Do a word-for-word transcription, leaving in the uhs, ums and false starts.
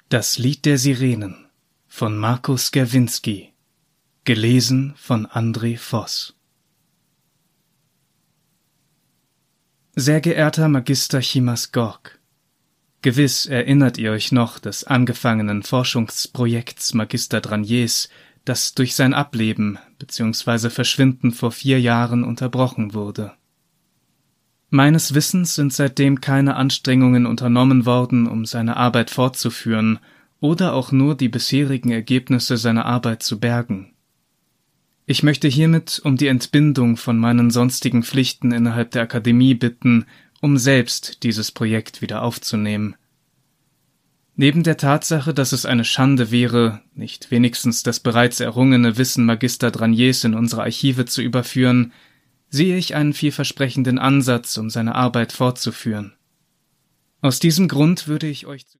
Das Lied der Sirenen von Markus Gerwinski. Gelesen von André Voss. Sehr geehrter Magister Chimas Gork, gewiss erinnert ihr euch noch des angefangenen Forschungsprojekts Magister Draniers, das durch sein Ableben bzw. Verschwinden vor vier Jahren unterbrochen wurde. Meines Wissens sind seitdem keine Anstrengungen unternommen worden, um seine Arbeit fortzuführen oder auch nur die bisherigen Ergebnisse seiner Arbeit zu bergen. Ich möchte hiermit um die Entbindung von meinen sonstigen Pflichten innerhalb der Akademie bitten, um selbst dieses Projekt wieder aufzunehmen. Neben der Tatsache, dass es eine Schande wäre, nicht wenigstens das bereits errungene Wissen Magister Draniers in unsere Archive zu überführen, sehe ich einen vielversprechenden Ansatz, um seine Arbeit fortzuführen. Aus diesem Grund würde ich euch